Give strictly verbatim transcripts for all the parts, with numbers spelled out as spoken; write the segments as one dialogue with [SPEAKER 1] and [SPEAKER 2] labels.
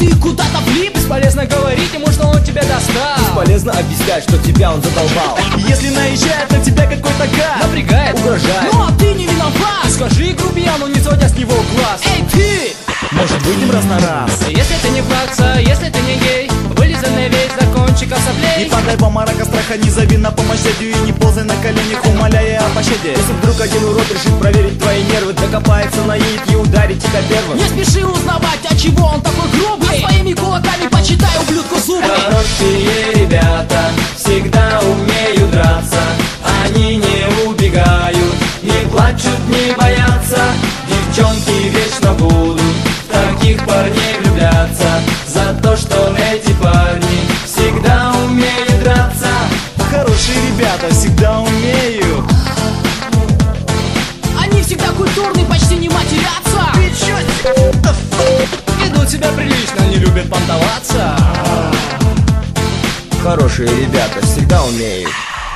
[SPEAKER 1] ты куда-то влип.
[SPEAKER 2] Бесполезно говорить ему, что он тебя достал.
[SPEAKER 3] Бесполезно объяснять, что тебя он задолбал.
[SPEAKER 1] Если наезжает на тебя какой-то гад,
[SPEAKER 2] напрягает,
[SPEAKER 3] угрожает,
[SPEAKER 1] ну а ты не виноват.
[SPEAKER 2] Скажи грубияну, не сводя с него глаз:
[SPEAKER 1] эй, ты!
[SPEAKER 3] Может выйдем раз на раз?
[SPEAKER 2] Если ты не плакса, если ты не гей, вылизанный весь до кончиков соплей.
[SPEAKER 1] Не падай в обморок страха, не зови на помощь дядю и не ползай на коленях, умоляя о пощаде.
[SPEAKER 3] Если вдруг один урод решит проверить твои нервы, докопается, наедет и ударит тебя первым,
[SPEAKER 1] не спеши узнавать, от чего он такой грубый, а своими кулаками почитай ублюдку зубы.
[SPEAKER 4] Хорошие ребята всегда умеют драться. Они не убегают, не плачут, не боятся. Девчонки вечно будут в таких парней влюбляться, за то, что эти парни всегда умеют драться.
[SPEAKER 1] Хорошие ребята всегда умеют. Они всегда культурны, почти не матерятся. Ты чё?
[SPEAKER 2] Ведут себя прилично, не любят понтоваться.
[SPEAKER 3] хорошие ребята всегда умеют.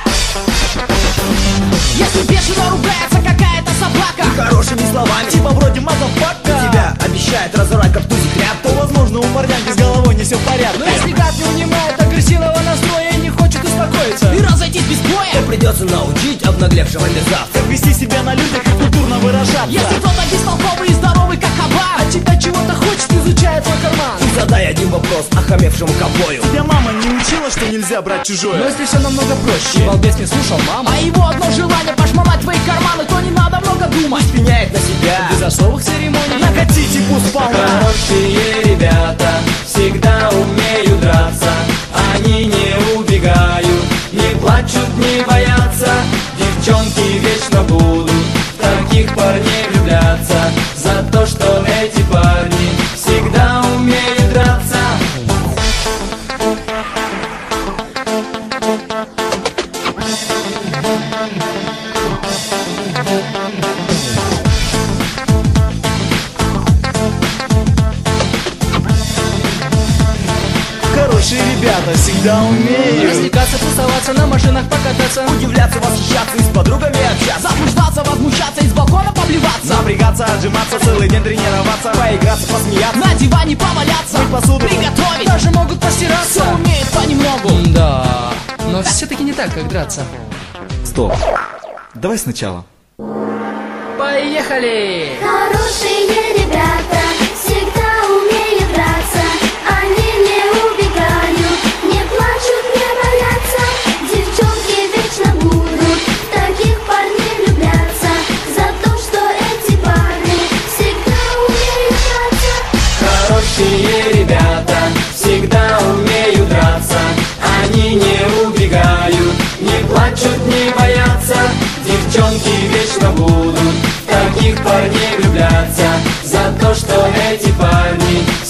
[SPEAKER 1] Если бешено ругается какая-то собака
[SPEAKER 3] И хорошими словами,
[SPEAKER 1] типа вроде мазафака,
[SPEAKER 3] тебя обещает разорвать как тузик ряб,
[SPEAKER 1] то возможно у парняги с головой не все в порядке.
[SPEAKER 2] Но если гад не унимает агрессивного настроя и не хочет успокоиться
[SPEAKER 1] и разойтись без боя,
[SPEAKER 3] то придется научить обнаглевшего мерзавца
[SPEAKER 1] как вести себя на людях и культурно выражаться. Если кто-то бестолковый и здоровый как кабан,
[SPEAKER 2] от тебя чего-то хочет, изучая твой карман,
[SPEAKER 3] и задай один вопрос охамевшему ковбою:
[SPEAKER 1] тебя мама не учила, что нельзя брать чужое?
[SPEAKER 2] но если все намного проще, балбес не слушал маму,
[SPEAKER 1] а его одно желание пошмалать твои карманы, то не надо много думать,
[SPEAKER 3] пеняет на себя
[SPEAKER 2] без особых церемоний.
[SPEAKER 1] накатите пусть полна.
[SPEAKER 4] Хорошие ребята всегда умеют драться. Они не убегают, не плачут, не боятся. Девчонки вечно будут в таких парней влюбляться, за то, что эти парни всегда умеют драться.
[SPEAKER 1] Хорошие ребята всегда умеют
[SPEAKER 2] Развлекаться, тусоваться, на машинах покататься,
[SPEAKER 3] удивляться, восхищаться и с подругами общаться,
[SPEAKER 1] заблуждаться, возмущаться и с балкона поблеваться,
[SPEAKER 3] напрягаться, отжиматься, целый день тренироваться, поиграться, посмеяться,
[SPEAKER 1] на диване поваляться,
[SPEAKER 3] мыть посуду,
[SPEAKER 1] приготовить,
[SPEAKER 2] даже могут постираться.
[SPEAKER 1] все умеют понемногу.
[SPEAKER 2] Да, но все-таки не так, как драться.
[SPEAKER 1] Стоп, давай сначала.
[SPEAKER 2] Поехали!
[SPEAKER 5] Хорошие ребята всегда умеют драться. Они не убегают, не плачут, не боятся. Девчонки вечно будут в таких парней влюбляться, за то, что эти парни всегда умеют драться.
[SPEAKER 4] Хорошие ребята всегда умеют драться. Они не убегают, не плачут, не боятся. Девчонки вечно будут в таких парней влюбляться, за то, что эти парни